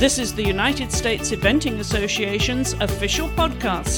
This is the United States Eventing Association's official podcast.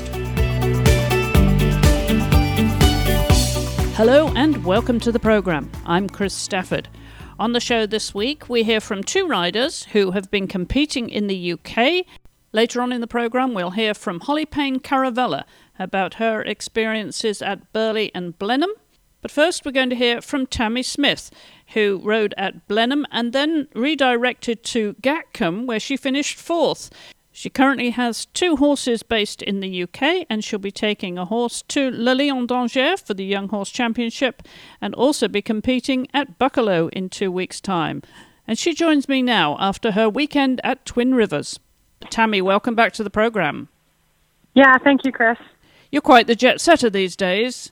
Hello and welcome to the program. I'm Chris Stafford. On the show this week, we hear from two riders who have been competing in the UK. Later on in the program, we'll hear from Holly Payne Caravella about her experiences at Burghley and Blenheim. But first, we're going to hear from Tammy Smith, who rode at Blenheim and then redirected to Gatcombe, where she finished fourth. She currently has two horses based in the UK, and she'll be taking a horse to Le Lion d'Angers for the Young Horse Championship and also be competing at Buccleuch in 2 weeks' time. And she joins me now after her weekend at Twin Rivers. Tammy, welcome back to the program. Yeah, thank you, Chris. You're quite the jet setter these days.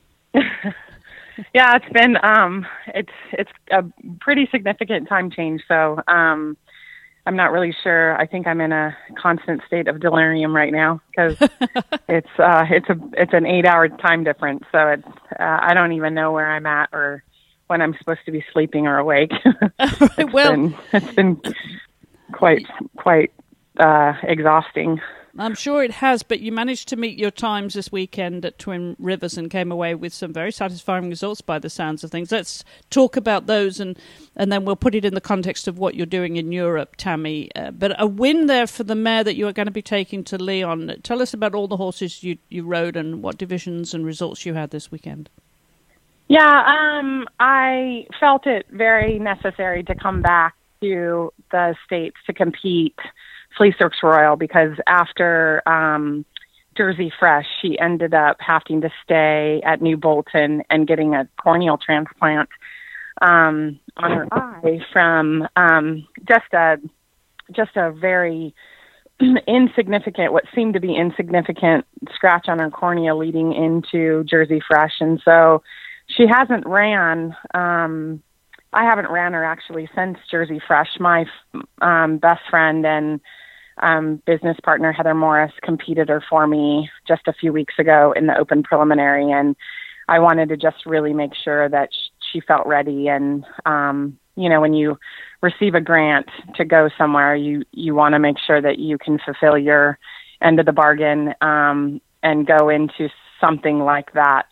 Yeah, it's been it's a pretty significant time change. So I'm not really sure. I think I'm in a constant state of delirium right now because it's an 8-hour time difference. So I don't even know where I'm at or when I'm supposed to be sleeping or awake. It's been quite exhausting. I'm sure it has, but you managed to meet your times this weekend at Twin Rivers and came away with some very satisfying results by the sounds of things. Let's talk about those and then we'll put it in the context of what you're doing in Europe, Tammy. But a win there for the mare that you are going to be taking to Lyon. Tell us about all the horses you rode and what divisions and results you had this weekend. Yeah, I felt it very necessary to come back to the States to compete Fleeceworks Royal because after Jersey Fresh, she ended up having to stay at New Bolton and getting a corneal transplant on her eye from just a very insignificant, what seemed to be insignificant scratch on her cornea leading into Jersey Fresh. And so she hasn't ran, I haven't ran her actually since Jersey Fresh. My best friend and business partner, Heather Morris, competed her for me just a few weeks ago in the open preliminary. And I wanted to just really make sure that she felt ready. And, when you receive a grant to go somewhere, you want to make sure that you can fulfill your end of the bargain and go into something like that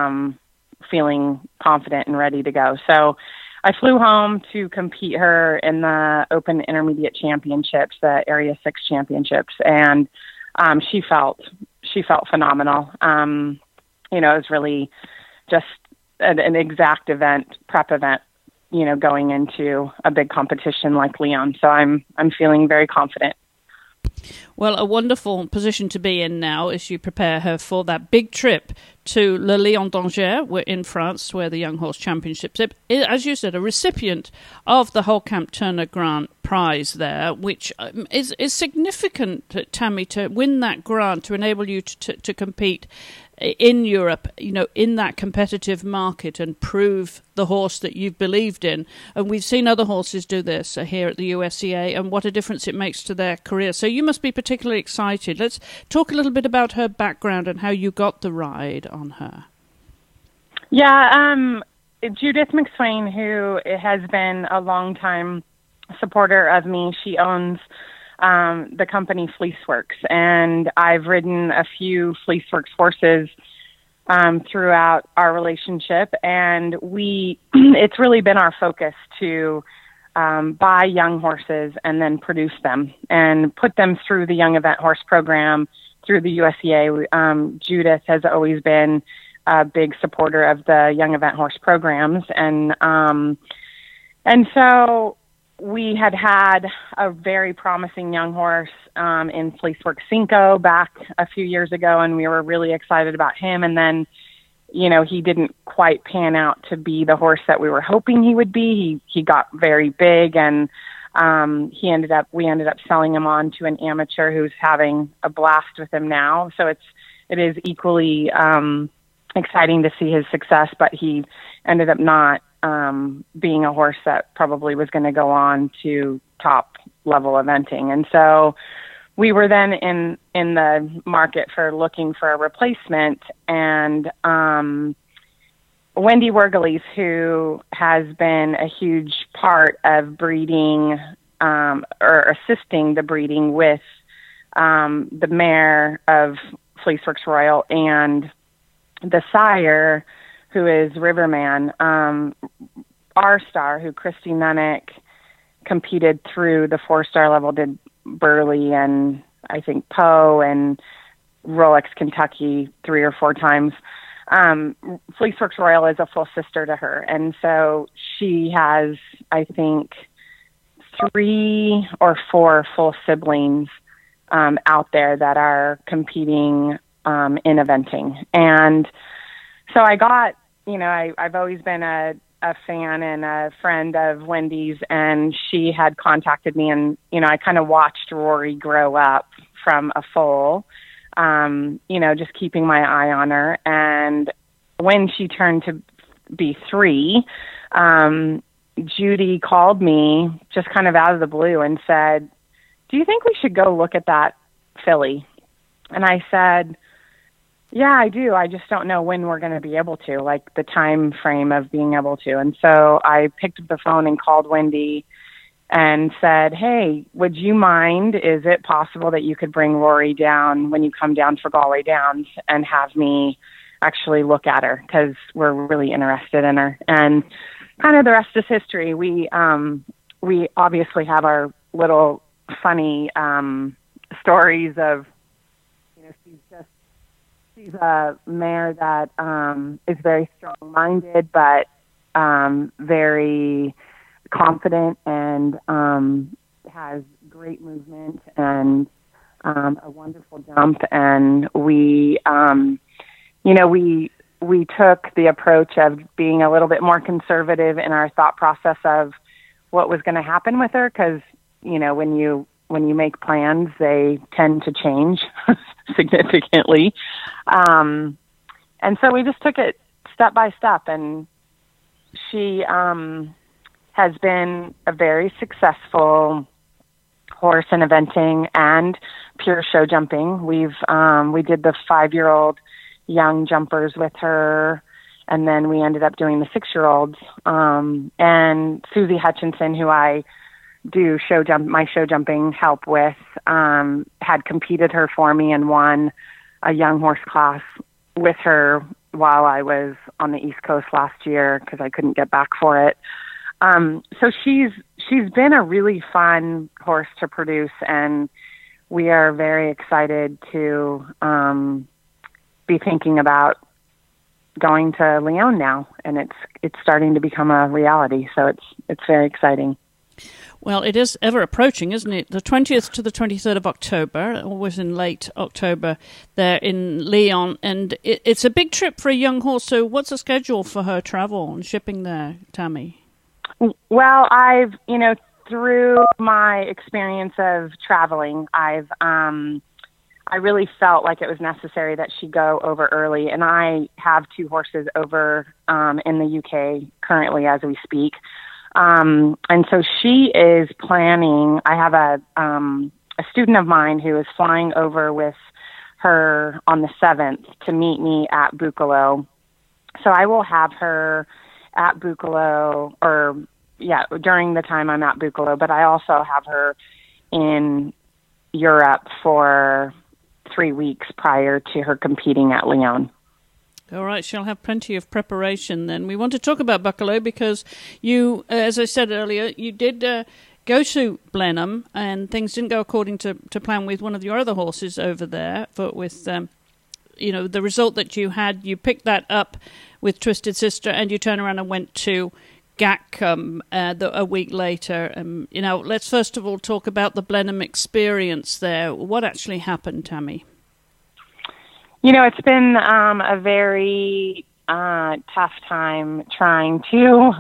feeling confident and ready to go. So I flew home to compete her in the Open Intermediate Championships, the Area 6 Championships, and she felt phenomenal. It was really just an exact event, prep event, going into a big competition like Lyon. So I'm feeling very confident. Well, a wonderful position to be in now as you prepare her for that big trip to Le Lion d'Angers. We're in France, where the Young Horse Championships. As you said, a recipient of the Holcamp Turner Grant Prize there, which is significant, Tammy, to win that grant to enable you to compete in Europe, in that competitive market and prove the horse that you've believed in. And we've seen other horses do this here at the USEA and what a difference it makes to their career. So you must be particularly excited. Let's talk a little bit about her background and how you got the ride on her. Yeah, Judith McSwain, who has been a longtime supporter of me, she owns the company Fleeceworks, and I've ridden a few Fleeceworks horses throughout our relationship, and it's really been our focus to buy young horses and then produce them and put them through the Young Event Horse program through the USEA. Judith has always been a big supporter of the Young Event Horse programs, and so we had a very promising young horse in Fleeceworks Cinco back a few years ago, and we were really excited about him. And then, he didn't quite pan out to be the horse that we were hoping he would be. He got very big, and we ended up selling him on to an amateur who's having a blast with him now. So it is equally exciting to see his success, but he ended up not being a horse that probably was going to go on to top level eventing. And so we were then in the market for looking for a replacement, and Wendy Wergeles, who has been a huge part of breeding or assisting the breeding with the mare of Fleeceworks Royal and the sire, who is Riverman, our star, who Christy Nunnick competed through the 4-star level, did Burley and I think Poe and Rolex Kentucky 3 or 4 times. Fleeceworks Royal is a full sister to her. And so she has, I think, 3 or 4 full siblings out there that are competing in eventing. And so I got, I've always been a fan and a friend of Wendy's, and she had contacted me, and, I kind of watched Rory grow up from a foal, just keeping my eye on her. And when she turned to be 3, Judy called me just kind of out of the blue and said, "Do you think we should go look at that filly?" And I said, "Yeah, I do. I just don't know when we're going to be able to, like the time frame of being able to." And so I picked up the phone and called Wendy and said, "Hey, would you mind? Is it possible that you could bring Rory down when you come down for Galway Downs and have me actually look at her? Because we're really interested in her." And kind of the rest is history. We obviously have our little funny stories of, she's a mare that is very strong-minded, but very confident, and has great movement and a wonderful jump. And we took the approach of being a little bit more conservative in our thought process of what was going to happen with her, because when you make plans, they tend to change significantly. And so we just took it step by step, and she has been a very successful horse in eventing and pure show jumping. We did the 5-year-old young jumpers with her, and then we ended up doing the 6-year-olds. And Susie Hutchinson, who I do my show jumping help with, had competed her for me and won a young horse class with her while I was on the East Coast last year because I couldn't get back for it. So she's been a really fun horse to produce, and we are very excited to be thinking about going to Lyon now, and it's starting to become a reality. So it's very exciting. Well, it is ever approaching, isn't it? The 20th to the 23rd of October, always in late October, there in Lyon. And it's a big trip for a young horse. So what's the schedule for her travel and shipping there, Tammy? Well, I've, through my experience of traveling, I really felt like it was necessary that she go over early. And I have 2 horses over in the UK currently as we speak. And so she is planning. I have a student of mine who is flying over with her on the 7th to meet me at Buccolo. So I will have her at Buccolo, during the time I'm at Buccolo, but I also have her in Europe for 3 weeks prior to her competing at Lyon. All right, she'll have plenty of preparation then. We want to talk about Buccolo because you, as I said earlier, you did go to Blenheim and things didn't go according to plan with one of your other horses over there. But with, the result that you had, you picked that up with Twisted Sister and you turned around and went to Gackham a week later. Let's first of all talk about the Blenheim experience there. What actually happened, Tammy? It's been a very tough time trying to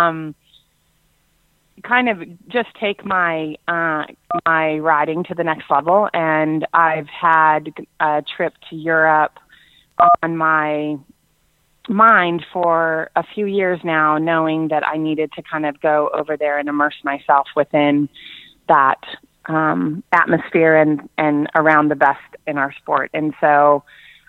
kind of just take my my riding to the next level. And I've had a trip to Europe on my mind for a few years now, knowing that I needed to kind of go over there and immerse myself within that atmosphere and around the best in our sport. And so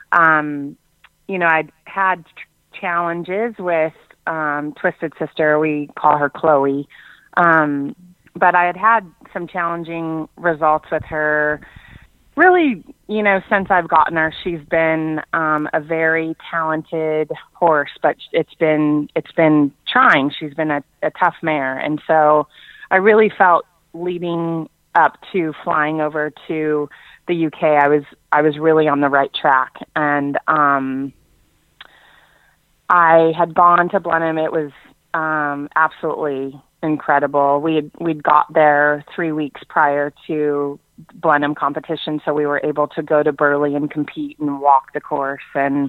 I'd had challenges with Twisted Sister. We call her Chloe. but I had some challenging results with her. Really, since I've gotten her, she's been a very talented horse, but it's been trying. She's been a tough mare, and so I really felt leading up to flying over to the UK, I was really on the right track, and I had gone to Blenheim. It was absolutely incredible. We'd got there 3 weeks prior to Blenheim competition, so we were able to go to Burghley and compete and walk the course and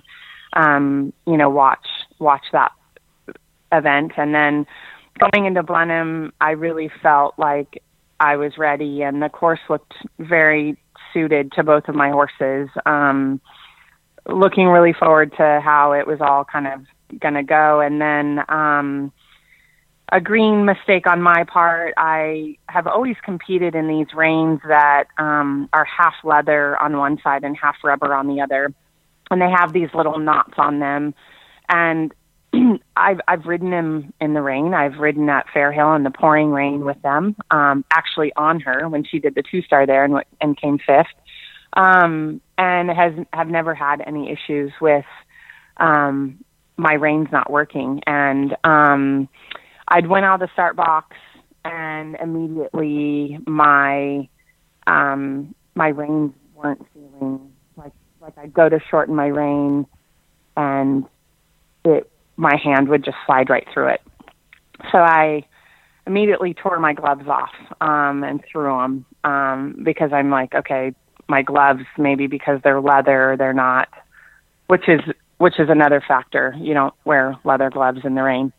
watch that event. And then going into Blenheim, I really felt like I was ready, and the course looked very suited to both of my horses. Looking really forward to how it was all kind of going to go. And then a green mistake on my part. I have always competed in these reins that are half leather on one side and half rubber on the other, and they have these little knots on them. And I've ridden them in the rain. I've ridden at Fairhill in the pouring rain with them, actually on her when she did the 2-star there and came fifth, and have never had any issues with my reins not working. And I'd went out of the start box, and immediately my reins weren't feeling like I'd go to shorten my rein, and my hand would just slide right through it. So I immediately tore my gloves off and threw them because I'm like, okay, my gloves, maybe because they're leather, they're not, which is another factor. You don't wear leather gloves in the rain.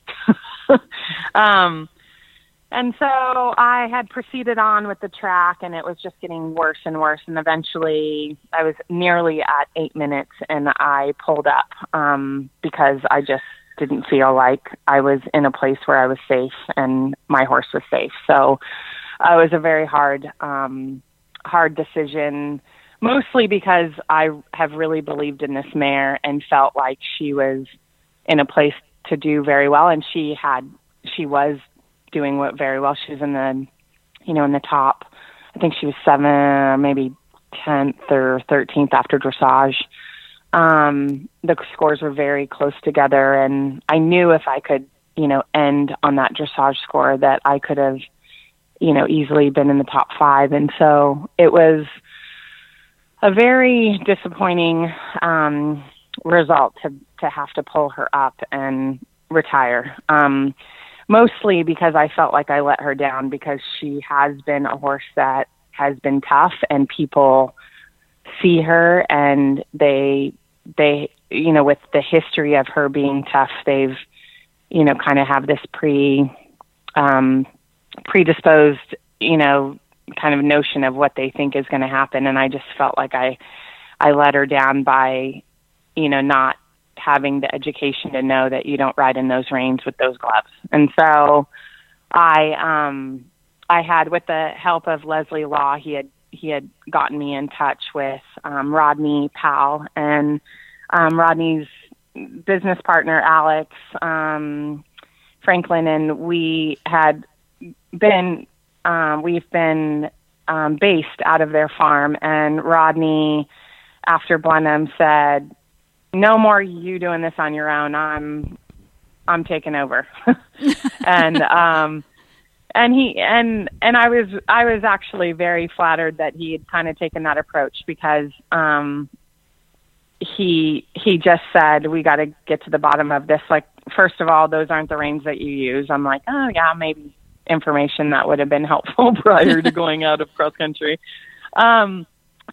And so I had proceeded on with the track, and it was just getting worse and worse. And eventually I was nearly at 8 minutes, and I pulled up because I just didn't feel like I was in a place where I was safe and my horse was safe. So it was a very hard decision, mostly because I have really believed in this mare and felt like she was in a place to do very well. And she was doing very well. She was in the top. I think she was 7, maybe 10th or 13th after dressage. The scores were very close together, and I knew if I could, end on that dressage score that I could have, easily been in the top 5. And so it was a very disappointing result to have to pull her up and retire. Mostly because I felt like I let her down, because she has been a horse that has been tough, and people see her, and they with the history of her being tough, they've kind of have this predisposed kind of notion of what they think is going to happen. And I just felt like I let her down by not having the education to know that you don't ride in those reins with those gloves. And so I had, with the help of Leslie Law, he had gotten me in touch with Rodney Powell, and Rodney's business partner, Alex Franklin, and we had been, we've been based out of their farm. And Rodney, after Blenheim, said, "No more you doing this on your own. I'm taking over." And I was actually very flattered that he had kind of taken that approach, because he just said, "We got to get to the bottom of this. Like, first of all, those aren't the reins that you use." I'm like, "Oh yeah, maybe information that would have been helpful prior to going out of cross country." And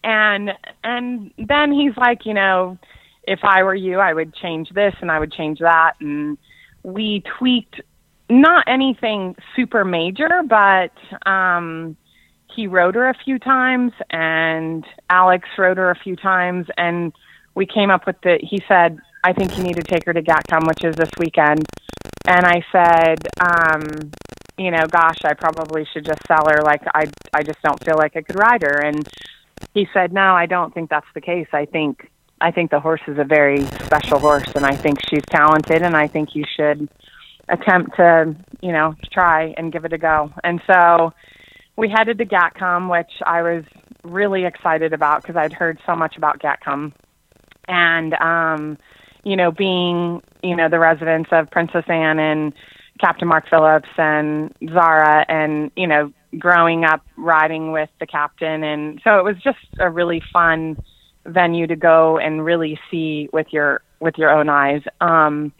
then he's like, "If I were you, I would change this and I would change that." And we tweaked, not anything super major, but he rode her a few times, and Alex rode her a few times, and we came up with he said, "I think you need to take her to Gatcombe, which is this weekend." And I said, "Gosh, I probably should just sell her. Like, I just don't feel like I could ride her." And he said, "No, I don't think that's the case. I think the horse is a very special horse, and I think she's talented, and I think you should attempt to, try and give it a go. And so we headed to Gatcombe, which I was really excited about because I'd heard so much about Gatcombe. And, being, the residents of Princess Anne and Captain Mark Phillips and Zara and, growing up riding with the captain. And so it was just a really fun venue to go and really see with your own eyes. And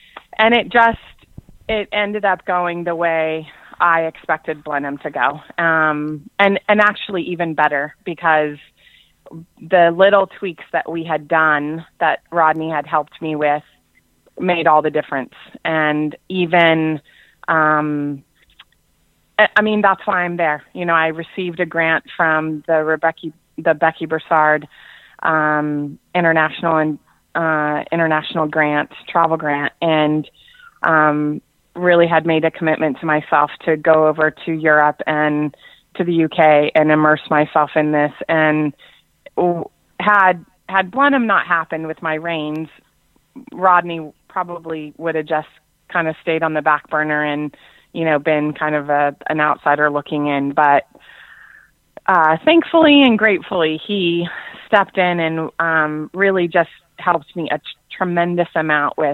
it ended up going the way I expected Blenheim to go. And actually even better, because the little tweaks that we had done that Rodney had helped me with made all the difference. And even, that's why I'm there. I received a grant from the Becky Broussard international grant, travel grant, and really had made a commitment to myself to go over to Europe and to the UK and immerse myself in this. And had Blenheim not happened with my reins, Rodney probably would have just kind of stayed on the back burner and, been kind of an outsider looking in. But thankfully and gratefully, he stepped in and really just helped me a tremendous amount with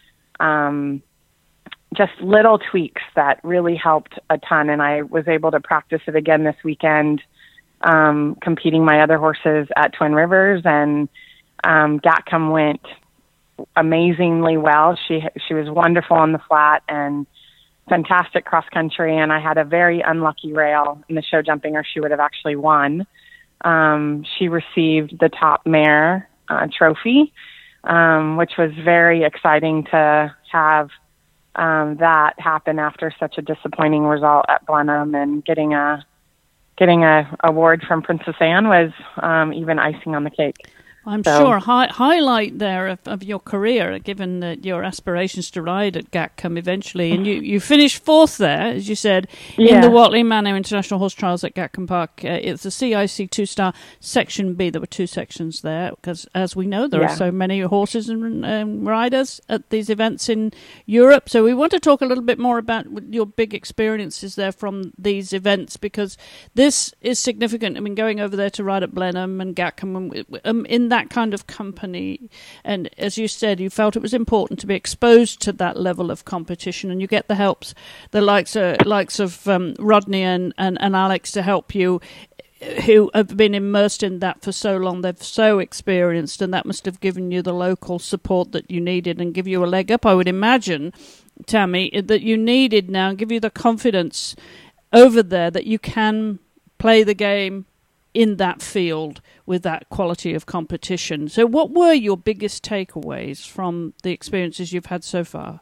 just little tweaks that really helped a ton. And I was able to practice it again this weekend, competing my other horses at Twin Rivers, and Gatcombe went amazingly well. She was wonderful on the flat and fantastic cross country. And I had a very unlucky rail in the show jumping, or she would have actually won. She received the top mare trophy, which was very exciting to have that happen after such a disappointing result at Blenheim. And getting a award from Princess Anne was even icing on the cake. I'm sure highlight there of your career, given that your aspirations to ride at Gatcombe eventually, and you finished fourth there, as you said, in the Watley Manor International Horse Trials at Gatcombe Park. It's a CIC 2-star Section B. There were two sections there, because as we know, there are so many horses and riders at these events in Europe. So we want to talk a little bit more about your big experiences there from these events, because this is significant. I mean, going over there to ride at Blenheim and Gatcombe in that kind of company, and as you said, you felt it was important to be exposed to that level of competition, and you get the likes of Rodney and Alex to help you, who have been immersed in that for so long. They're so experienced, and that must have given you the local support that you needed and give you a leg up, I would imagine, Tammy, that you needed now, and give you the confidence over there that you can play the game in that field with that quality of competition. So what were your biggest takeaways from the experiences you've had so far?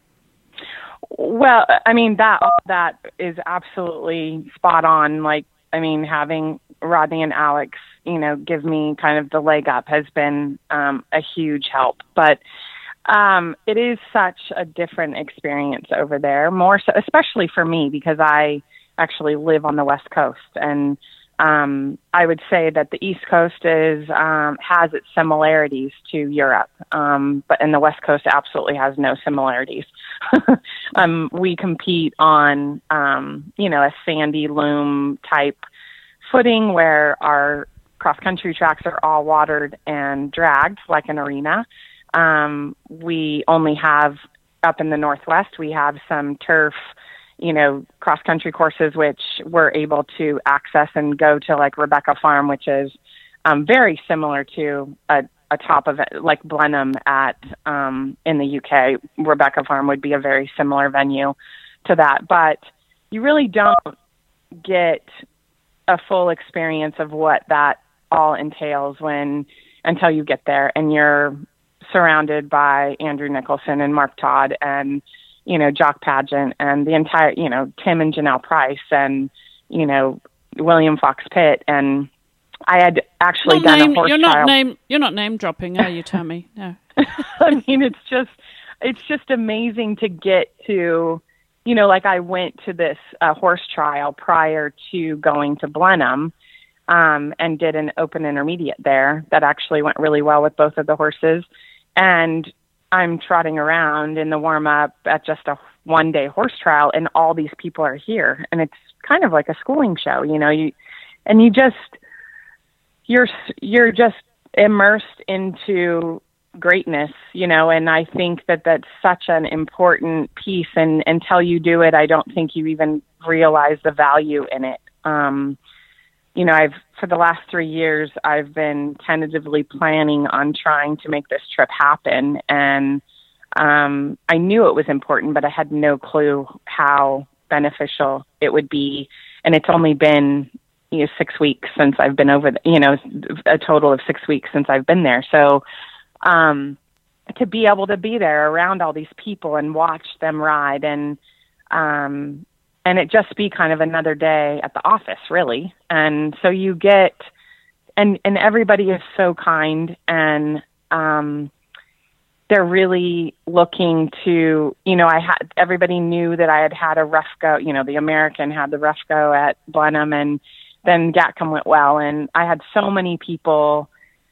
Well, I mean, that is absolutely spot on. Having Rodney and Alex, give me kind of the leg up has been a huge help. But it is such a different experience over there, more so, especially for me, because I actually live on the West Coast. And I would say that the East Coast has its similarities to Europe, but the West Coast absolutely has no similarities. We compete on, a sandy loam type footing where our cross-country tracks are all watered and dragged like an arena. We only have, up in the Northwest, we have some turf, cross-country courses, which we're able to access and go to, like Rebecca Farm, which is very similar to a top of it, like Blenheim in the UK. Rebecca Farm would be a very similar venue to that. But you really don't get a full experience of what that all entails until you get there and you're surrounded by Andrew Nicholson and Mark Todd and Jock Pageant and the entire, Tim and Janelle Price and, William Fox Pitt. And I had actually done a horse trial. You're not name dropping, are you, Tammy? No. I mean, it's just amazing to get to, I went to this horse trial prior to going to Blenheim, and did an open intermediate there that actually went really well with both of the horses. And I'm trotting around in the warm up at just a 1-day horse trial, and all these people are here, and it's kind of like a schooling show, you're just immersed into greatness, and I think that that's such an important piece. And until you do it, I don't think you even realize the value in it. For the last 3 years, I've been tentatively planning on trying to make this trip happen. And I knew it was important, but I had no clue how beneficial it would be. And it's only been 6 weeks since I've been over, a total of 6 weeks since I've been there. So to be able to be there around all these people and watch them ride and it just be kind of another day at the office, really. And so you get, and everybody is so kind, and they're really looking to, everybody knew that I had a rough go, the American had the rough go at Blenheim, and then Gatcombe went well. And I had so many people,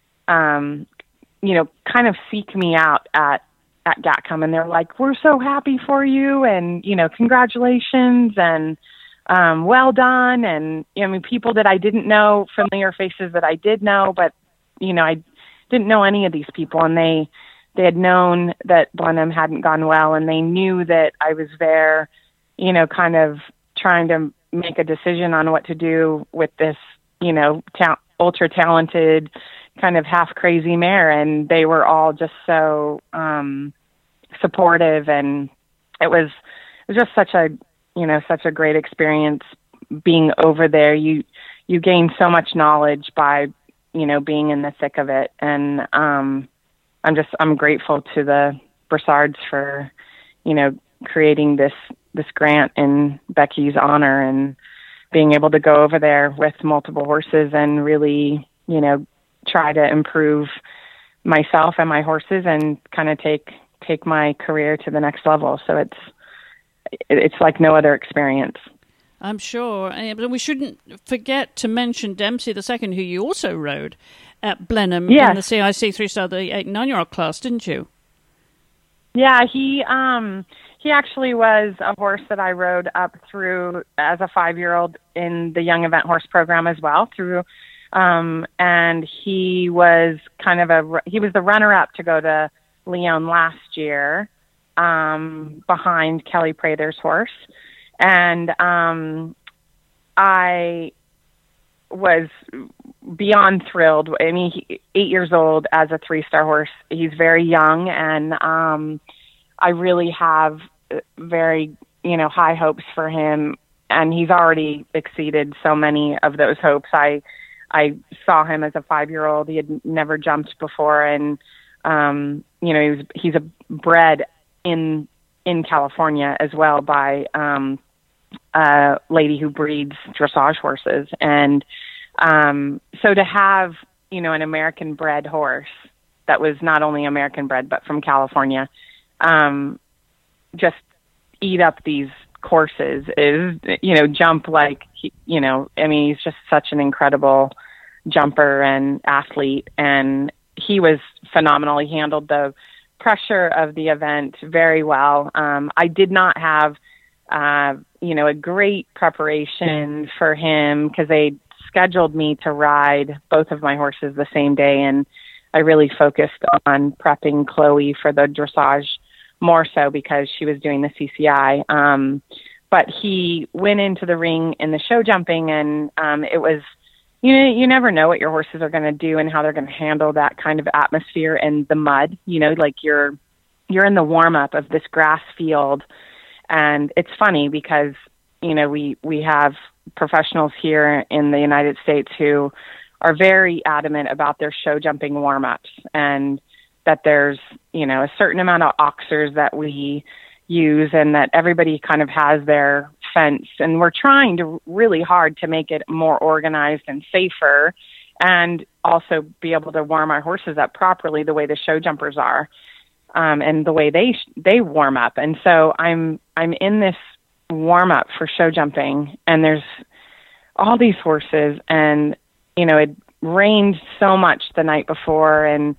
kind of seek me out at Gatcombe, and they're like, "We're so happy for you, and, congratulations, and well done." And, people that I didn't know, familiar faces that I did know, but, I didn't know any of these people, and they had known that Blenheim hadn't gone well, and they knew that I was there, kind of trying to make a decision on what to do with this, ultra talented, kind of half crazy mare. And they were all just so supportive, and it was just such a great experience being over there. You gain so much knowledge by being in the thick of it, and I'm grateful to the Brossards for creating this grant in Becky's honor, and being able to go over there with multiple horses and really try to improve myself and my horses, and kind of take my career to the next level. So it's like no other experience. I'm sure. But we shouldn't forget to mention Dempsey II, who you also rode at Blenheim in the CIC 3-star, the 8 and 9-year-old class, didn't you? Yeah, he actually was a horse that I rode up through as a 5-year-old in the young event horse program as well, and he was he was the runner-up to go to Lyon last year, behind Kelly Prather's horse. And I was beyond thrilled. I mean, 8 years old as a 3-star horse. He's very young, and I really have very, high hopes for him. And he's already exceeded so many of those hopes. I saw him as a 5-year-old. He had never jumped before, and he's a bred in California as well by a lady who breeds dressage horses. And so to have, an American bred horse that was not only American bred, but from California, just eat up these courses is, jump like, he's just such an incredible jumper and athlete. And he was phenomenal. He handled the pressure of the event very well. I did not have, a great preparation for him, because they scheduled me to ride both of my horses the same day. And I really focused on prepping Chloe for the dressage more so because she was doing the CCI. But he went into the ring in the show jumping, and it was, you never know what your horses are going to do and how they're going to handle that kind of atmosphere and the mud. Like you're in the warm up of this grass field, and it's funny because we have professionals here in the United States who are very adamant about their show jumping warm ups, and that there's a certain amount of oxers that we use, and that everybody kind of has their fence, and we're trying to really hard to make it more organized and safer, and also be able to warm our horses up properly the way the show jumpers are, and the way they warm up. And so I'm in this warm up for show jumping, and there's all these horses, and it rained so much the night before, and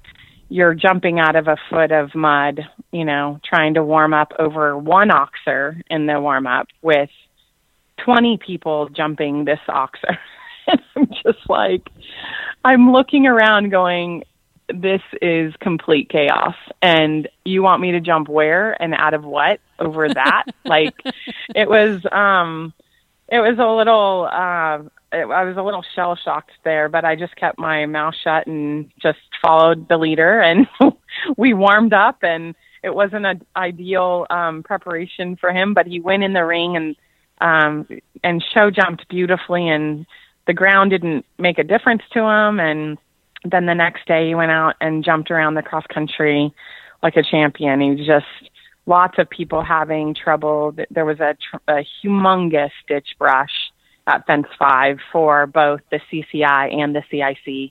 you're jumping out of a foot of mud, trying to warm up over one oxer in the warm up with 20 people jumping this oxer. And I'm just like, I'm looking around going, this is complete chaos. And you want me to jump where and out of what over that? Like, it was a little, I was a little shell shocked there, but I just kept my mouth shut and just followed the leader, and we warmed up, and it wasn't an ideal preparation for him, but he went in the ring and show jumped beautifully, and the ground didn't make a difference to him. And then the next day he went out and jumped around the cross country like a champion. He was just lots of people having trouble. There was a humongous ditch brush at Fence 5 for both the CCI and the CIC.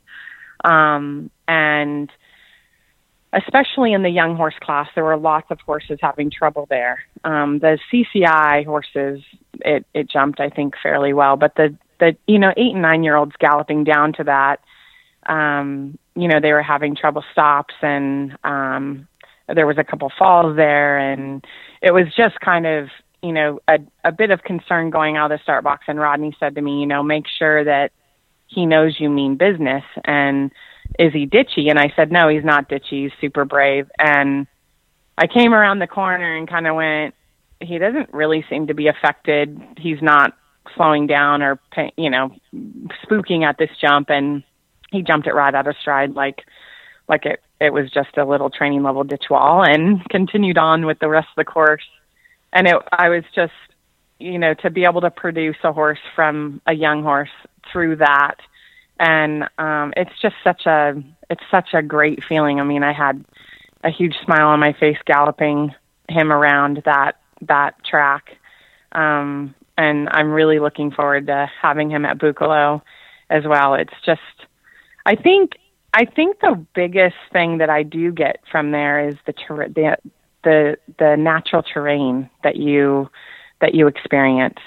And especially in the young horse class, there were lots of horses having trouble there. The CCI horses, it jumped, I think, fairly well, but the 8 and 9-year-olds galloping down to that, they were having trouble stops, and there was a couple falls there, and it was just kind of, a bit of concern going out of the start box. And Rodney said to me, make sure that he knows you mean business, and is he ditchy? And I said, no, he's not ditchy. He's super brave. And I came around the corner and kind of went, he doesn't really seem to be affected. He's not slowing down or, spooking at this jump. And he jumped it right out of stride like it was just a little training level ditch wall, and continued on with the rest of the course. And I was just, to be able to produce a horse from a young horse through that. And it's just such a great feeling. I mean, I had a huge smile on my face galloping him around that track. And I'm really looking forward to having him at Buccolo as well. It's just, I think the biggest thing that I do get from there is the natural terrain that you experience.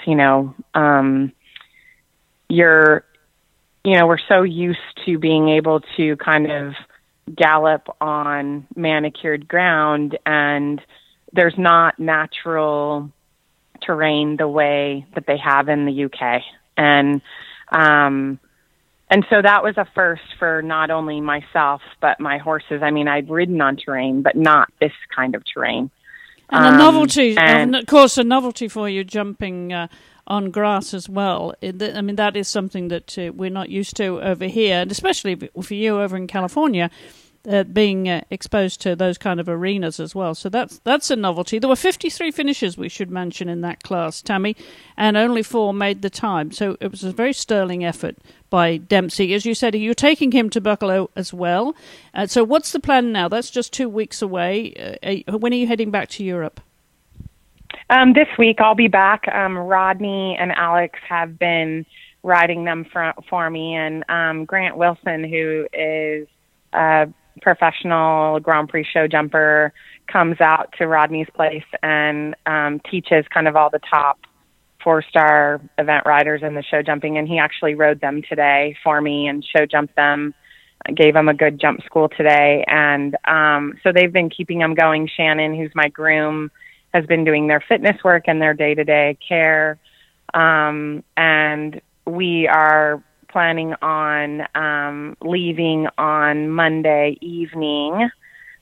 We're so used to being able to kind of gallop on manicured ground, and there's not natural terrain the way that they have in the UK. And so that was a first for not only myself, but my horses. I mean, I'd ridden on terrain, but not this kind of terrain. And a novelty, and of course, a novelty for you jumping on grass as well. I mean, that is something that we're not used to over here, and especially for you over in California, being exposed to those kind of arenas as well. So that's a novelty. There were 53 finishers, we should mention, in that class, Tammy, and only 4 made the time. So it was a very sterling effort by Dempsey. As you said, you're taking him to Buccolo as well. So what's the plan now? That's just 2 weeks away. When are you heading back to Europe? This week I'll be back. Rodney and Alex have been riding them for me, and Grant Wilson, who is professional Grand Prix show jumper, comes out to Rodney's place and teaches kind of all the top 4-star event riders in the show jumping. And he actually rode them today for me and show jumped them. I gave them a good jump school today. And so they've been keeping them going. Shannon, who's my groom, has been doing their fitness work and their day-to-day care. And we are planning on leaving on Monday evening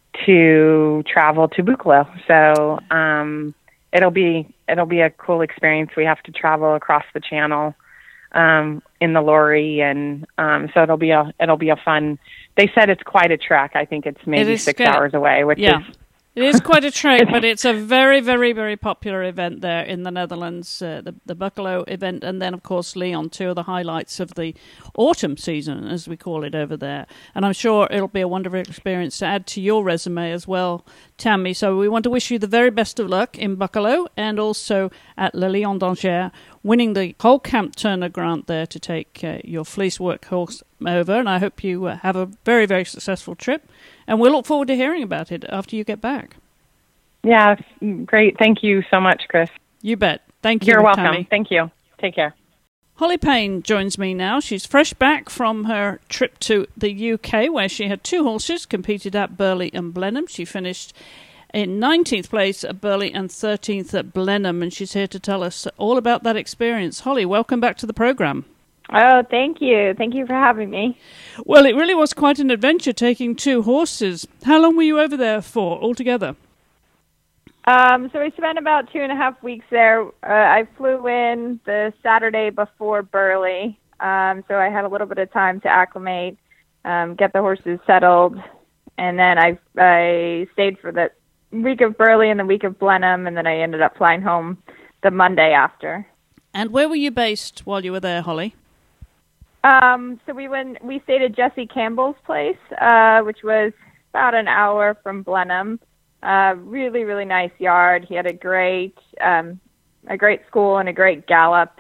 to travel to Buccolo. So it'll be a cool experience. We have to travel across the channel in the lorry, and so it'll be a fun. They said it's quite a trek. I think it's maybe 6 hours away, which is. It is quite a trek, but it's a very, very, very popular event there in the Netherlands, the Buccolo event, and then, of course, Lyon, 2 of the highlights of the autumn season, as we call it over there. And I'm sure it'll be a wonderful experience to add to your resume as well, Tammy. So we want to wish you the very best of luck in Buccolo and also at Le Lion d'Angers, winning the Holtkamp Turner grant there to take your fleece work horse over. And I hope you have a very, very successful trip. And we'll look forward to hearing about it after you get back. Yeah, great. Thank you so much, Chris. You bet. Thank you. You're welcome. Tammy. Thank you. Take care. Holly Payne joins me now. She's fresh back from her trip to the UK, where she had 2 horses, competed at Burghley and Blenheim. She finished in 19th place at Burghley and 13th at Blenheim, and she's here to tell us all about that experience. Holly, welcome back to the programme. Oh, thank you. Thank you for having me. Well, it really was quite an adventure taking 2 horses. How long were you over there for altogether? So we spent about 2.5 weeks there. I flew in the Saturday before Burghley, so I had a little bit of time to acclimate, get the horses settled, and then I stayed for the week of Burghley and the week of Blenheim, and then I ended up flying home the Monday after. And where were you based while you were there, Holly? So we stayed at Jesse Campbell's place, which was about an hour from Blenheim. Really, really nice yard. He had a great school and a great gallop,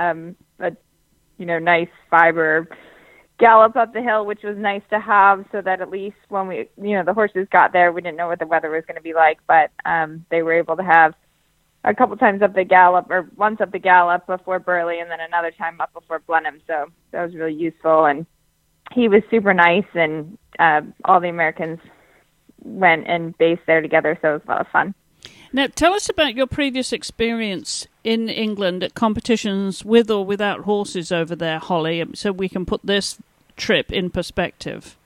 nice fiber gallop up the hill, which was nice to have so that at least when the horses got there, we didn't know what the weather was going to be like, but they were able to have a couple times up the gallop, or once up the gallop before Burghley and then another time up before Blenheim. So that was really useful. And he was super nice, and all the Americans went and based there together, so it was a lot of fun. Now, tell us about your previous experience in England at competitions with or without horses over there, Holly, so we can put this trip in perspective.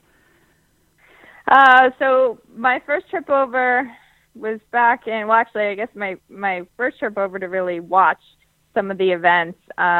So my first trip over was back in, well, actually, I guess my first trip over to really watch some of the events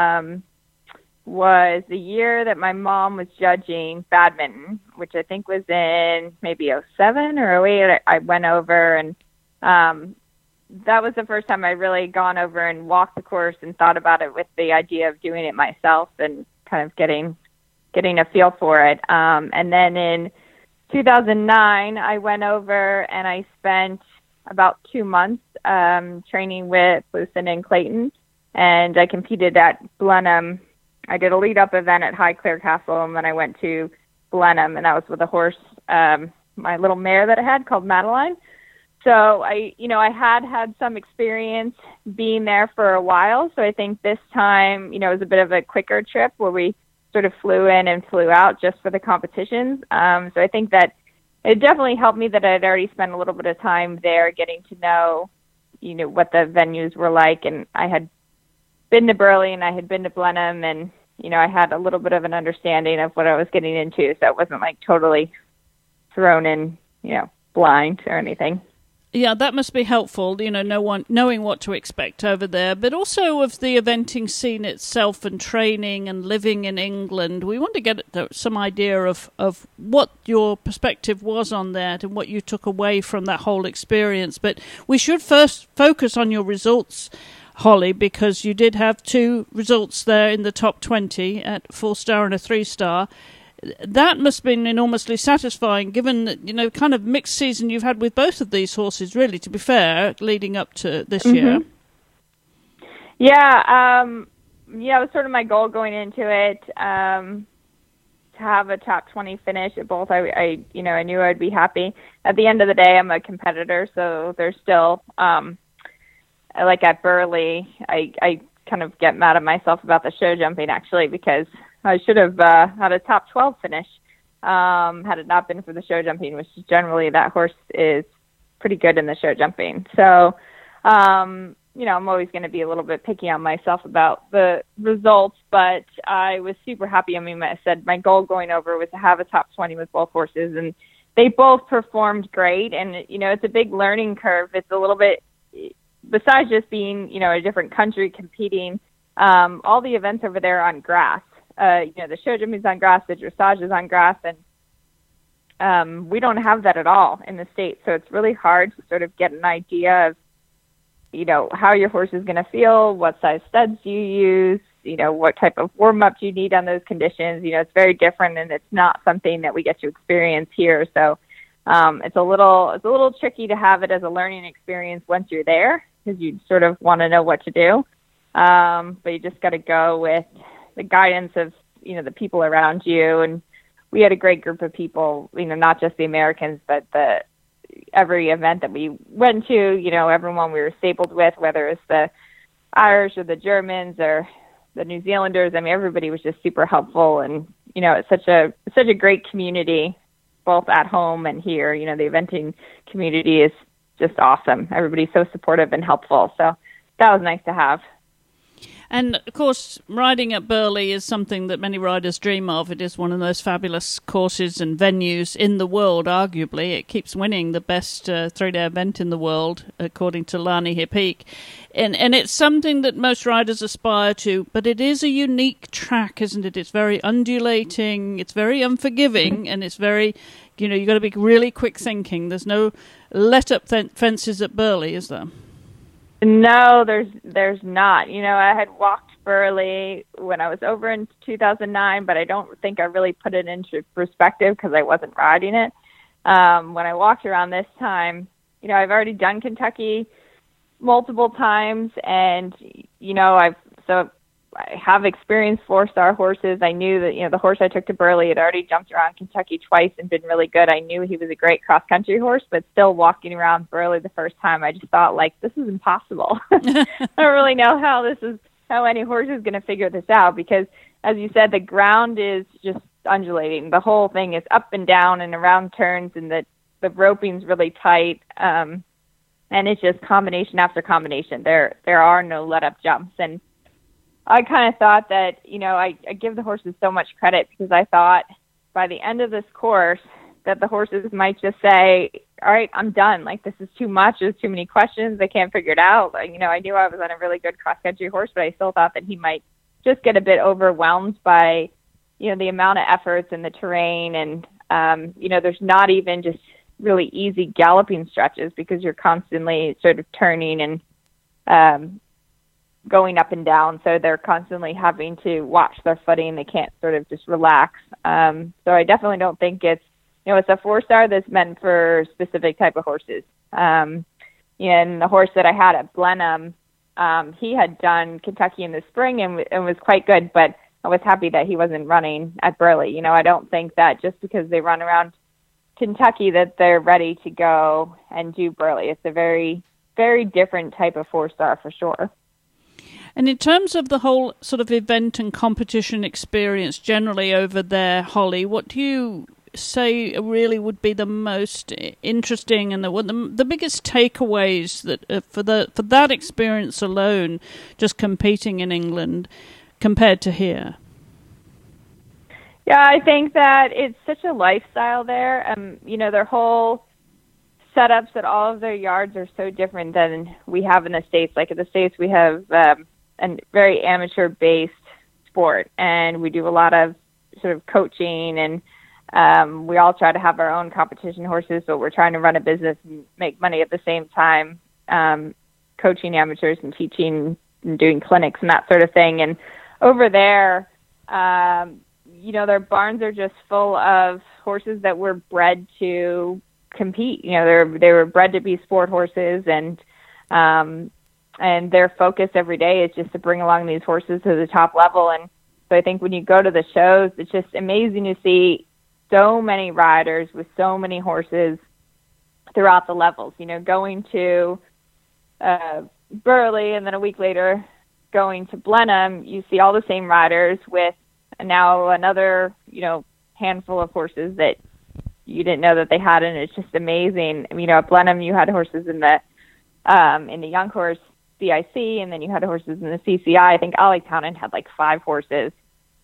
was the year that my mom was judging badminton, which I think was in maybe 07 or 08. I went over, and that was the first time I really gone over and walked the course and thought about it with the idea of doing it myself and kind of getting a feel for it. And then in 2009, I went over and I spent about 2 months training with Lucen and Clayton, and I competed at Blenheim. I did a lead-up event at Highclere Castle, and then I went to Blenheim, and that was with a horse, my little mare that I had called Madeline. So I had some experience being there for a while, so I think this time, it was a bit of a quicker trip where we sort of flew in and flew out just for the competitions. So I think that it definitely helped me that I'd already spent a little bit of time there getting to know, what the venues were like, and I had been to Burghley and I had been to Blenheim, and I had a little bit of an understanding of what I was getting into, so it wasn't like totally thrown in, blind or anything. Yeah, that must be helpful, knowing what to expect over there, but also of the eventing scene itself and training and living in England. We want to get some idea of what your perspective was on that and what you took away from that whole experience. But we should first focus on your results, Holly, because you did have 2 results there in the top 20 at 4-star and a 3-star. That must have been enormously satisfying, given that, kind of mixed season you've had with both of these horses, really, to be fair, leading up to this year. Yeah, it was sort of my goal going into it, to have a top 20 finish at both. I knew I'd be happy. At the end of the day, I'm a competitor, so there's still, like at Burghley, I kind of get mad at myself about the show jumping, actually, because I should have had a top 12 finish had it not been for the show jumping, which generally that horse is pretty good in the show jumping. So, I'm always going to be a little bit picky on myself about the results, but I was super happy. I mean, I said my goal going over was to have a top 20 with both horses, and they both performed great. And, it's a big learning curve. It's a little bit, besides just being, a different country competing, all the events over there are on grass. The show jumping's on grass, the dressage is on grass, and we don't have that at all in the States. So it's really hard to sort of get an idea of, how your horse is going to feel, what size studs you use, what type of warm-up you need on those conditions. It's very different, and it's not something that we get to experience here. So it's a little tricky to have it as a learning experience once you're there, because you sort of want to know what to do. But you just got to go with the guidance of, the people around you. And we had a great group of people, not just the Americans, but every event that we went to, everyone we were stabled with, whether it's the Irish or the Germans or the New Zealanders. I mean, everybody was just super helpful, and it's such a great community, both at home and here. The eventing community is just awesome. Everybody's so supportive and helpful. So that was nice to have. And, of course, riding at Burghley is something that many riders dream of. It is one of those fabulous courses and venues in the world, arguably. It keeps winning the best three-day event in the world, according to Lani Hippeek. And it's something that most riders aspire to, but it is a unique track, isn't it? It's very undulating, it's very unforgiving, and it's very, you've got to be really quick thinking. There's no let-up fences at Burghley, is there? No, there's not. I had walked Burghley when I was over in 2009, but I don't think I really put it into perspective because I wasn't riding it. When I walked around this time, I've already done Kentucky multiple times, and I have experienced 4-star horses. I knew that, the horse I took to Burghley had already jumped around Kentucky twice and been really good. I knew he was a great cross-country horse, but still walking around Burghley the first time, I just thought, this is impossible. I don't really know how any horse is going to figure this out because, as you said, the ground is just undulating. The whole thing is up and down and around turns, and the roping's really tight. And it's just combination after combination. There are no let-up jumps, and I kind of thought that, I give the horses so much credit because I thought by the end of this course that the horses might just say, all right, I'm done. This is too much. There's too many questions. I can't figure it out. I knew I was on a really good cross-country horse, but I still thought that he might just get a bit overwhelmed by, the amount of efforts and the terrain. And, there's not even just really easy galloping stretches because you're constantly sort of turning and going up and down, so they're constantly having to watch their footing. They can't sort of just relax. So I definitely don't think it's a 4-star that's meant for specific type of horses. And the horse that I had at Blenheim, he had done Kentucky in the spring and was quite good, but I was happy that he wasn't running at Burghley. I don't think that just because they run around Kentucky that they're ready to go and do Burghley. It's a very, very different type of 4-star for sure. And in terms of the whole sort of event and competition experience generally over there, Holly, what do you say really would be the most interesting and the biggest takeaways that for that experience alone, just competing in England compared to here? Yeah, I think that it's such a lifestyle there. Their whole setups at all of their yards are so different than we have in the States. Like in the States, we have a very amateur-based sport, and we do a lot of sort of coaching, and we all try to have our own competition horses, but we're trying to run a business and make money at the same time, coaching amateurs and teaching and doing clinics and that sort of thing. And over there, their barns are just full of horses that were bred to compete. They were bred to be sport horses, and their focus every day is just to bring along these horses to the top level. And so I think when you go to the shows, it's just amazing to see so many riders with so many horses throughout the levels. Going to Burghley and then a week later going to Blenheim, you see all the same riders with now another, handful of horses that you didn't know that they had, and it's just amazing. At Blenheim, you had horses in the young horse CIC, and then you had horses in the CCI. I think Ollie Townend had 5 horses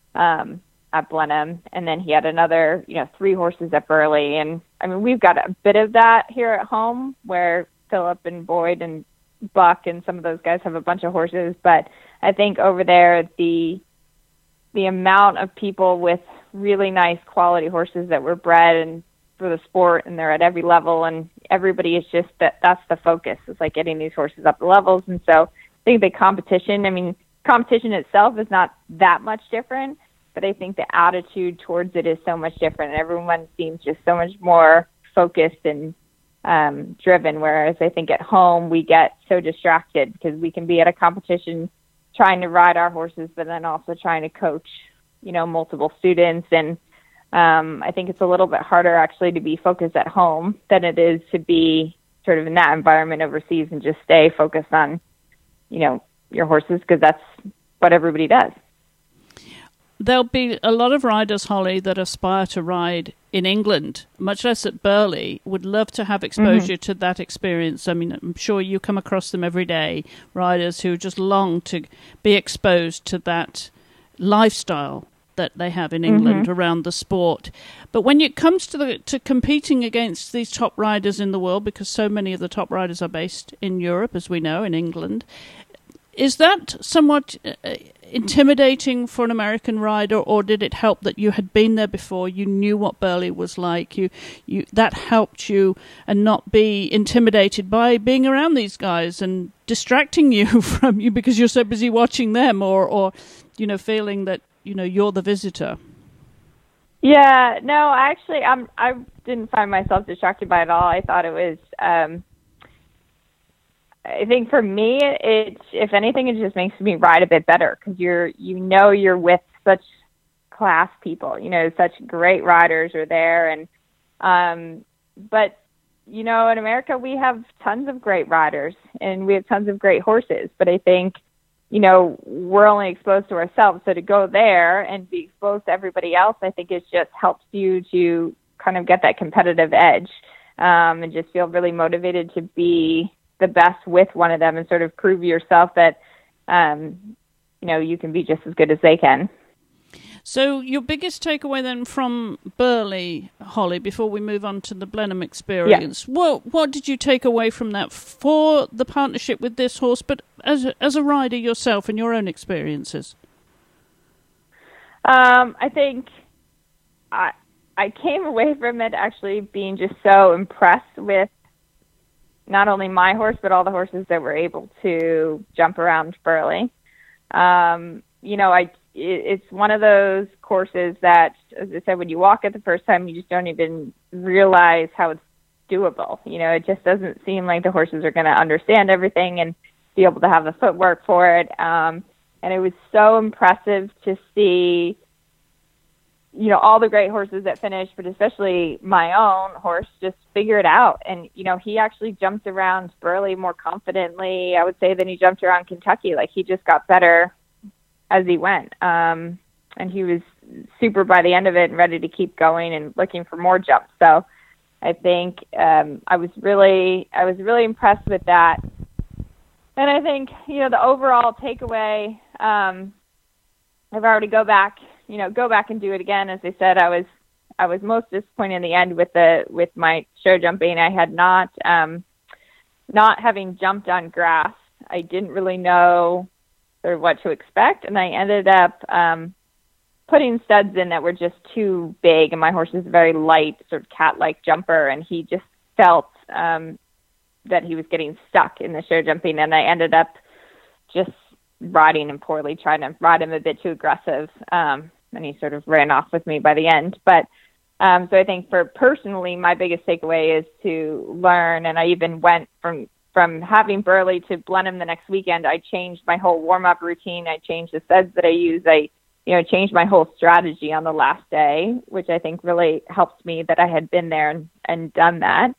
at Blenheim, and then he had another, 3 horses at Burghley. And we've got a bit of that here at home, where Philip and Boyd and Buck and some of those guys have a bunch of horses. But I think over there, the amount of people with really nice quality horses that were bred and for the sport, and they're at every level, and everybody is just that's the focus. It's like getting these horses up the levels. And so I think the competition itself is not that much different, but I think the attitude towards it is so much different. Everyone seems just so much more focused and driven, whereas I think at home we get so distracted because we can be at a competition trying to ride our horses, but then also trying to coach, multiple students. And I think it's a little bit harder actually to be focused at home than it is to be sort of in that environment overseas and just stay focused on, your horses, because that's what everybody does. There'll be a lot of riders, Holly, that aspire to ride in England, much less at Burghley, would love to have exposure to that experience. I mean, I'm sure you come across them every day, riders who just long to be exposed to that lifestyle that they have in England around the sport. But when it comes to competing against these top riders in the world, because so many of the top riders are based in Europe, as we know, in England, is that somewhat intimidating for an American rider, or did it help that you had been there before, you knew what Burghley was like, you that helped you and not be intimidated by being around these guys and distracting you from you because you're so busy watching them, or feeling that you're the visitor? Yeah, no, actually, I didn't find myself distracted by it all. I thought it was. I think for me, if anything, it just makes me ride a bit better because you're with such class people. Such great riders are there, and but in America we have tons of great riders and we have tons of great horses. But I think we're only exposed to ourselves, so to go there and be exposed to everybody else, I think it just helps you to kind of get that competitive edge and just feel really motivated to be the best with one of them and sort of prove yourself that, you can be just as good as they can. So your biggest takeaway then from Burghley, Holly, before we move on to the Blenheim experience, what did you take away from that for the partnership with this horse, but as a rider yourself and your own experiences? I think I came away from it actually being just so impressed with not only my horse, but all the horses that were able to jump around Burghley. It's one of those courses that, as I said, when you walk it the first time, you just don't even realize how it's doable. It just doesn't seem like the horses are going to understand everything and be able to have the footwork for it. And it was so impressive to see, all the great horses that finished, but especially my own horse just figure it out. And, he actually jumped around Burghley more confidently, I would say, than he jumped around Kentucky. Like, he just got better as he went. And he was super by the end of it and ready to keep going and looking for more jumps. So I think I was really impressed with that. And I think, the overall takeaway, if I were to go back and do it again, as I said, I was most disappointed in the end with my show jumping. I had not having jumped on grass, I didn't really know sort of what to expect, and I ended up putting studs in that were just too big, and my horse is a very light, sort of cat-like jumper, and he just felt that he was getting stuck in the show jumping, and I ended up just riding him poorly, trying to ride him a bit too aggressive, and he sort of ran off with me by the end. But so I think for personally, my biggest takeaway is to learn, and I even went from having Burghley to Blenheim the next weekend. I changed my whole warm-up routine. I changed the studs that I use. I changed my whole strategy on the last day, which I think really helped me that I had been there and done that.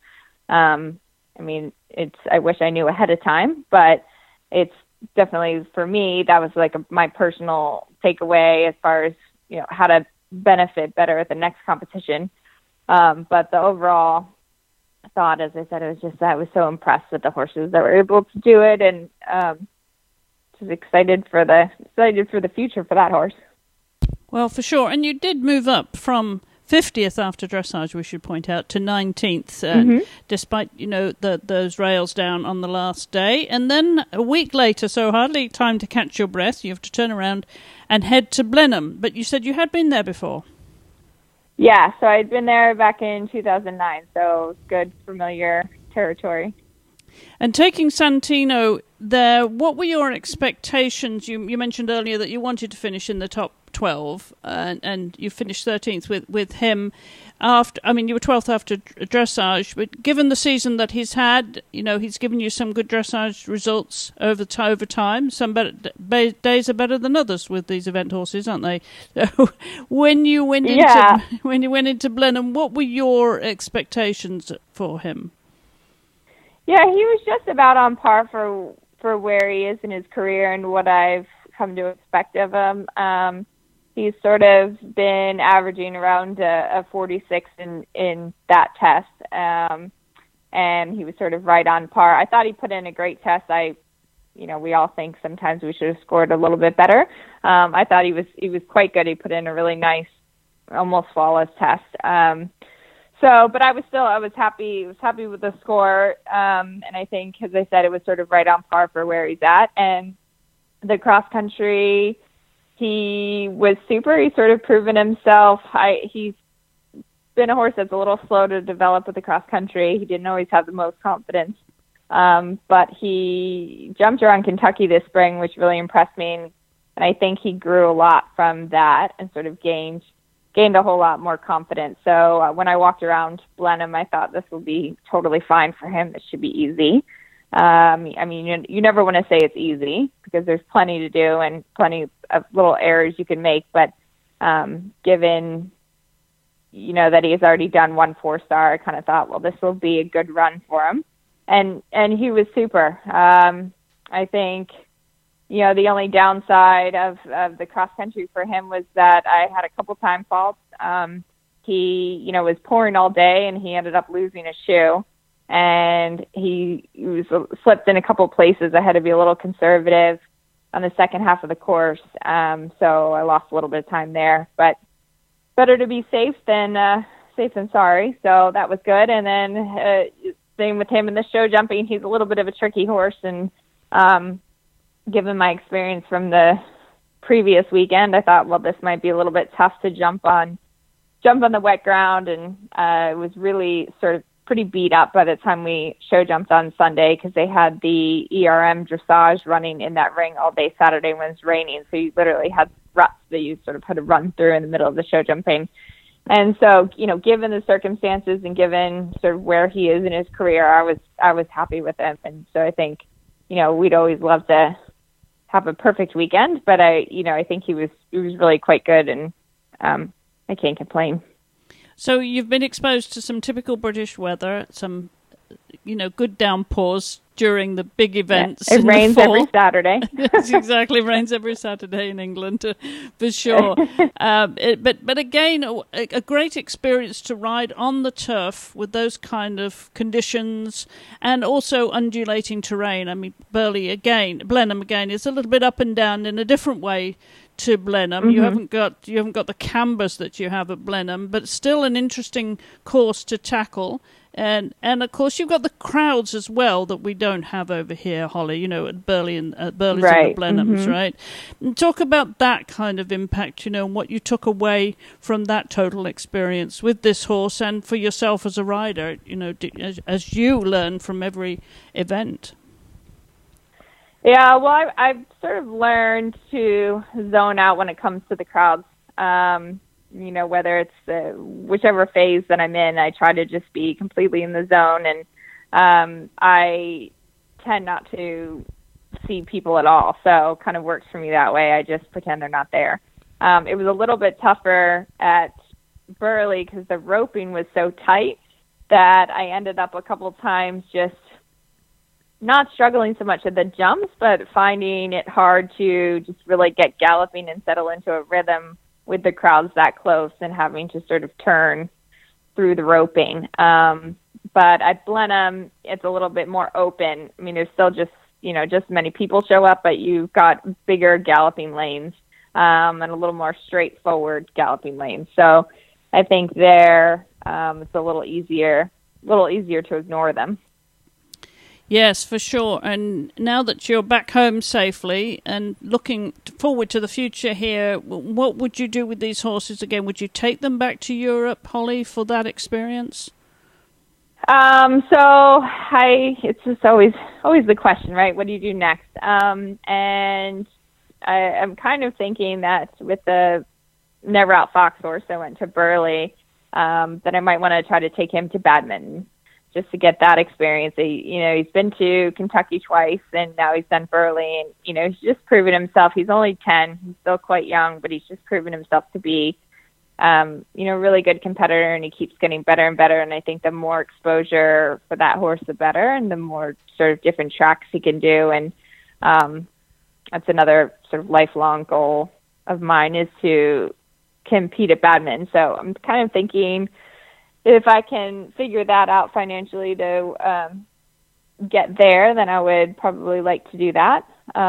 I wish I knew ahead of time, but it's definitely, for me, that was like my personal takeaway as far as, how to benefit better at the next competition. But the overall thought, as I said, it was just that I was so impressed with the horses that were able to do it, and just excited for the future for that horse. Well, for sure. And you did move up from 50th after dressage, we should point out, to 19th, despite, those rails down on the last day. And then a week later, so hardly time to catch your breath, you have to turn around and head to Blenheim. But you said you had been there before. Yeah, so I'd been there back in 2009, so good, familiar territory. And taking Santino there, what were your expectations? You mentioned earlier that you wanted to finish in the top 12, and you finished 13th with him. You were 12th after dressage, but given the season that he's had, he's given you some good dressage results over time. Some days are better than others with these event horses, aren't they? So when you went into Blenheim, what were your expectations for him? Yeah, he was just about on par for where he is in his career and what I've come to expect of him. He's sort of been averaging around a 46 in that test, and he was sort of right on par. I thought he put in a great test. We all think sometimes we should have scored a little bit better. I thought he was quite good. He put in a really nice, almost flawless test. But I was happy with the score. And I think, as I said, it was sort of right on par for where he's at. And the cross country, he was super. He's sort of proven himself. He's been a horse that's a little slow to develop with the cross country. He didn't always have the most confidence. But he jumped around Kentucky this spring, which really impressed me. And I think he grew a lot from that and sort of gained a whole lot more confidence. So when I walked around Blenheim, I thought this will be totally fine for him. This should be easy. You never want to say it's easy because there's plenty to do and plenty of little errors you can make. But given, that he has already done 1 4-star, I kind of thought, well, this will be a good run for him. And he was super. I think, the only downside of the cross country for him was that I had a couple time faults. He, was pouring all day and he ended up losing a shoe, and he was slipped in a couple places. I had to be a little conservative on the second half of the course. So I lost a little bit of time there, but better to be safe than sorry. So that was good. And then, same with him in the show jumping. He's a little bit of a tricky horse, and given my experience from the previous weekend, I thought, well, this might be a little bit tough to jump on the wet ground, and it was really sort of pretty beat up by the time we show jumped on Sunday because they had the ERM dressage running in that ring all day Saturday when it's raining. So you literally had ruts that you sort of had to run through in the middle of the show jumping. And so, given the circumstances and given sort of where he is in his career, I was happy with him. And so I think, we'd always love to have a perfect weekend, but I think he was really quite good, and I can't complain. So you've been exposed to some typical British weather, some, good downpours during the big events. Yeah, it rains every Saturday. Yes, exactly. Rains every Saturday in England, for sure. But again, a great experience to ride on the turf with those kind of conditions and also undulating terrain. I mean, Blenheim again is a little bit up and down in a different way to Blenheim. Mm-hmm. You haven't got the cambers that you have at Blenheim, but still an interesting course to tackle. And of course you've got the crowds as well that we don't have over here, Holly. At Burghley's and the Blenheims, mm-hmm. right? And talk about that kind of impact. And what you took away from that total experience with this horse, and for yourself as a rider. As you learn from every event. Yeah, well, I've sort of learned to zone out when it comes to the crowds. Whether it's whichever phase that I'm in, I try to just be completely in the zone. And I tend not to see people at all. So kind of works for me that way. I just pretend they're not there. It was a little bit tougher at Burghley because the roping was so tight that I ended up a couple of times just not struggling so much at the jumps, but finding it hard to just really get galloping and settle into a rhythm with the crowds that close and having to sort of turn through the roping. But at Blenheim, it's a little bit more open. I mean, there's still just many people show up, but you've got bigger galloping lanes and a little more straightforward galloping lanes. So I think there it's a little easier to ignore them. Yes, for sure. And now that you're back home safely and looking forward to the future here, what would you do with these horses again? Would you take them back to Europe, Holly, for that experience? It's just always the question, right? What do you do next? And I'm kind of thinking that with the Never Out Fox horse, I went to Burghley, that I might want to try to take him to Badminton, just to get that experience. He's been to Kentucky twice, and now he's done Burghley, and he's just proven himself. He's only 10, he's still quite young, but he's just proven himself to be, a really good competitor, and he keeps getting better and better. And I think the more exposure for that horse, the better, and the more sort of different tracks he can do, and that's another sort of lifelong goal of mine, is to compete at badminton. So I'm kind of thinking if I can figure that out financially to get there, then I would probably like to do that.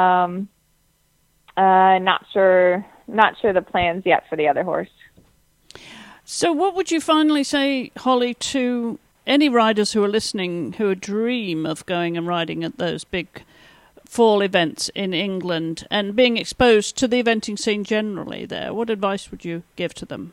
Not sure the plans yet for the other horse. So what would you finally say, Holly, to any riders who are listening who dream of going and riding at those big fall events in England and being exposed to the eventing scene generally there? What advice would you give to them?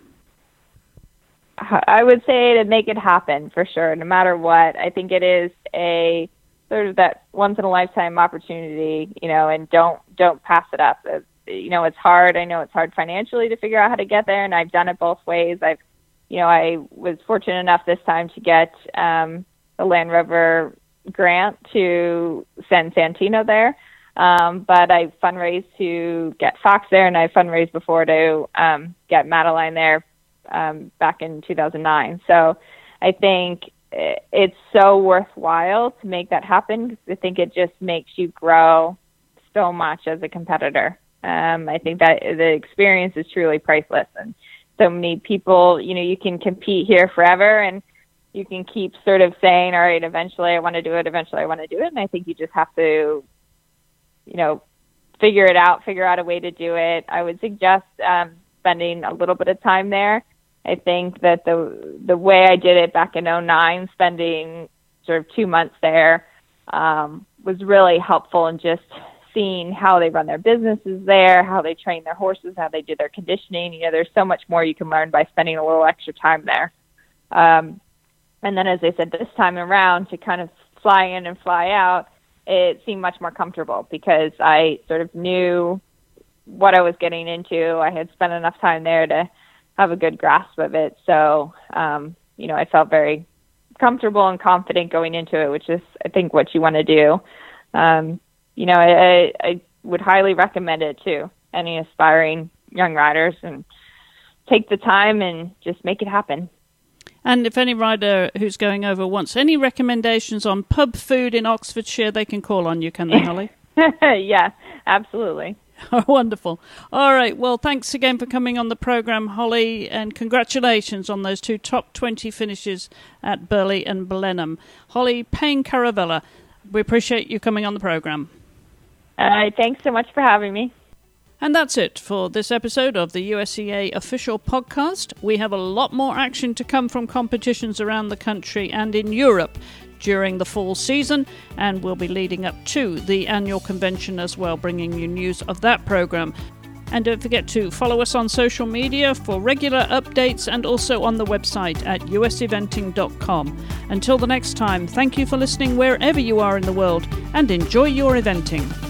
I would say to make it happen, for sure, no matter what. I think it is a sort of that once-in-a-lifetime opportunity, and don't pass it up. It's hard. I know it's hard financially to figure out how to get there, and I've done it both ways. I was fortunate enough this time to get the Land Rover grant to send Santino there, but I fundraised to get Fox there, and I fundraised before to get Madeline there back in 2009. So I think it's so worthwhile to make that happen, because I think it just makes you grow so much as a competitor. I think that the experience is truly priceless, and so many people, you can compete here forever, and you can keep sort of saying, all right, eventually I want to do it, and I think you just have to, figure out a way to do it. I would suggest spending a little bit of time there. I think that the way I did it back in 2009, spending sort of 2 months there, was really helpful in just seeing how they run their businesses there, how they train their horses, how they do their conditioning. There's so much more you can learn by spending a little extra time there. And then, as I said, this time around, to kind of fly in and fly out, it seemed much more comfortable because I sort of knew what I was getting into. I had spent enough time there to have a good grasp of it. So, I felt very comfortable and confident going into it, which is, I think, what you want to do. I would highly recommend it to any aspiring young riders, and take the time and just make it happen. And if any rider who's going over wants any recommendations on pub food in Oxfordshire, they can call on you, can they, Holly? Yeah, absolutely. Oh, wonderful. All right. Well, thanks again for coming on the programme, Holly, and congratulations on those 2 top 20 finishes at Burghley and Blenheim. Holly Payne-Caravella, we appreciate you coming on the programme. Thanks so much for having me. And that's it for this episode of the USEA official podcast. We have a lot more action to come from competitions around the country and in Europe during the fall season, and we'll be leading up to the annual convention as well, bringing you news of that programme. And don't forget to follow us on social media for regular updates, and also on the website at useventing.com. Until the next time, thank you for listening wherever you are in the world, and enjoy your eventing.